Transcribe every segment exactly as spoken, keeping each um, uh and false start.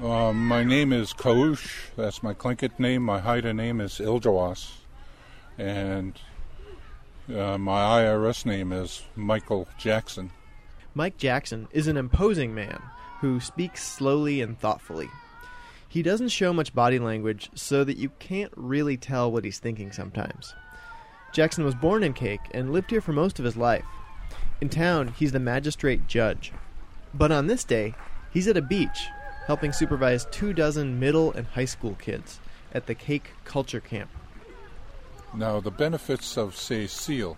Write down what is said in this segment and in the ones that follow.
Uh, my name is Kaush. That's my Tlingit name. My Haida name is Iljawas. And uh, my I R S name is Michael Jackson. Mike Jackson is an imposing man who speaks slowly and thoughtfully. He doesn't show much body language so that you can't really tell what he's thinking sometimes. Jackson was born in Cake and lived here for most of his life. In town, he's the magistrate judge. But on this day, he's at a beach, helping supervise two dozen middle and high school kids at the Cake Culture Camp. Now, the benefits of, say, seal.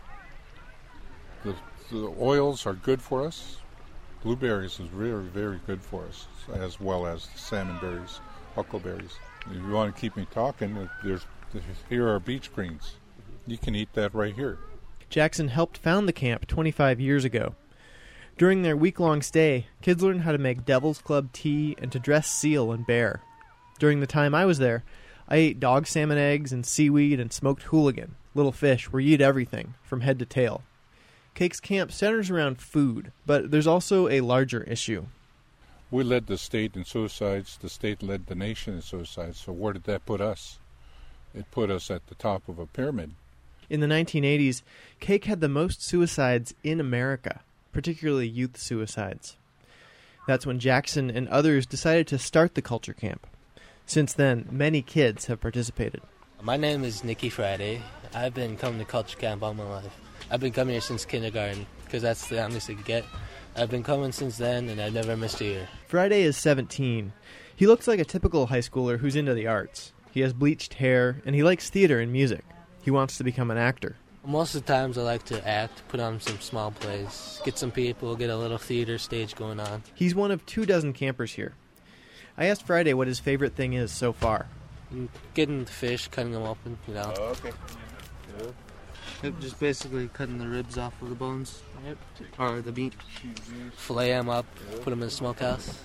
The, the oils are good for us. Blueberries is very, very good for us, as well as salmon berries, huckleberries. If you want to keep me talking, there's here are beach greens. You can eat that right here. Jackson helped found the camp twenty-five years ago. During their week-long stay, kids learned how to make Devil's Club tea and to dress seal and bear. During the time I was there, I ate dog salmon eggs and seaweed and smoked hooligan, little fish where you eat everything, from head to tail. Cake's camp centers around food, but there's also a larger issue. We led the state in suicides. The state led the nation in suicides. So where did that put us? It put us at the top of a pyramid. In the nineteen eighties, Cake had the most suicides in America, particularly youth suicides. That's when Jackson and others decided to start the culture camp. Since then, many kids have participated. My name is Nicky Friday. I've been coming to culture camp all my life. I've been coming here since kindergarten, because that's the youngest I could get. I've been coming since then, and I've never missed a year. Friday is seventeen. He looks like a typical high schooler who's into the arts. He has bleached hair, and he likes theater and music. He wants to become an actor. Most of the times I like to act, put on some small plays, get some people, get a little theater stage going on. He's one of two dozen campers here. I asked Friday what his favorite thing is so far. Getting the fish, cutting them open, you know. Oh, okay. Yeah. Yep, just basically cutting the ribs off of the bones. Yep. Or the meat. Fillet them up, put them in the smokehouse.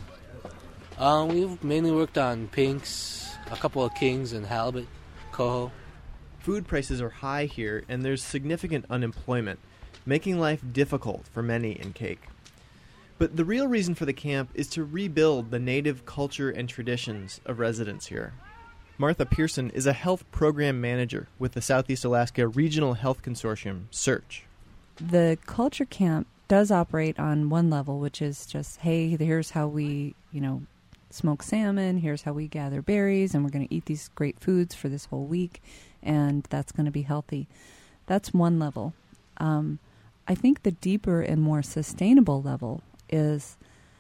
Um, we've mainly worked on pinks, a couple of kings, and halibut, coho. Food prices are high here, and there's significant unemployment, making life difficult for many in Cake. But the real reason for the camp is to rebuild the native culture and traditions of residents here. Martha Pearson is a health program manager with the Southeast Alaska Regional Health Consortium, SEARCH. The culture camp does operate on one level, which is just, hey, here's how we, you know, smoke salmon, here's how we gather berries, and we're going to eat these great foods for this whole week, and that's going to be healthy. That's one level. Um, I think the deeper and more sustainable level is,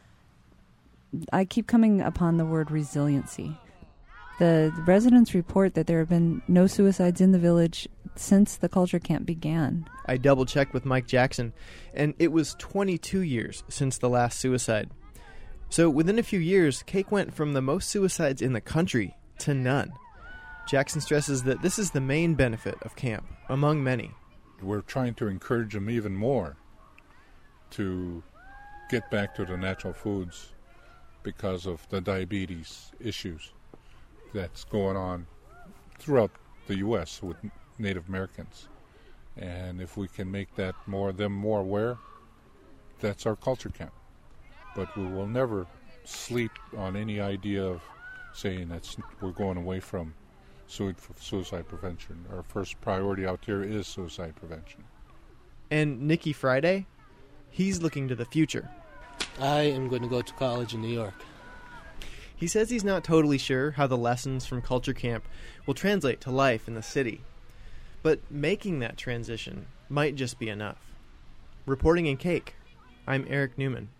I keep coming upon the word resiliency. The residents report that there have been no suicides in the village since the culture camp began. I double-checked with Mike Jackson, and it was twenty-two years since the last suicide. So within a few years, Cake went from the most suicides in the country to none. Jackson stresses that this is the main benefit of camp, among many. We're trying to encourage them even more to get back to the natural foods because of the diabetes issues that's going on throughout the U S with Native Americans. And if we can make that more them more aware, that's our culture camp. But we will never sleep on any idea of saying that we're going away from suicide prevention. Our first priority out here is suicide prevention. And Nicky Friday, he's looking to the future. I am going to go to college in New York. He says he's not totally sure how the lessons from culture camp will translate to life in the city. But making that transition might just be enough. Reporting in Cake, I'm Eric Newman.